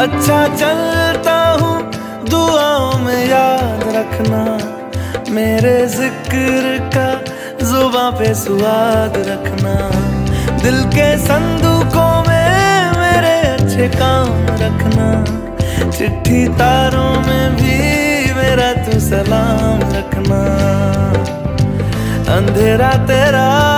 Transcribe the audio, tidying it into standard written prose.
अच्छा चलता हूँ दुआओं में याद रखना, मेरे जिक्र का जुबां पे स्वाद रखना। दिल के संदूकों में मेरे अच्छे काम रखना, चिट्ठी तारों में भी मेरा तू सलाम रखना। अंधेरा तेरा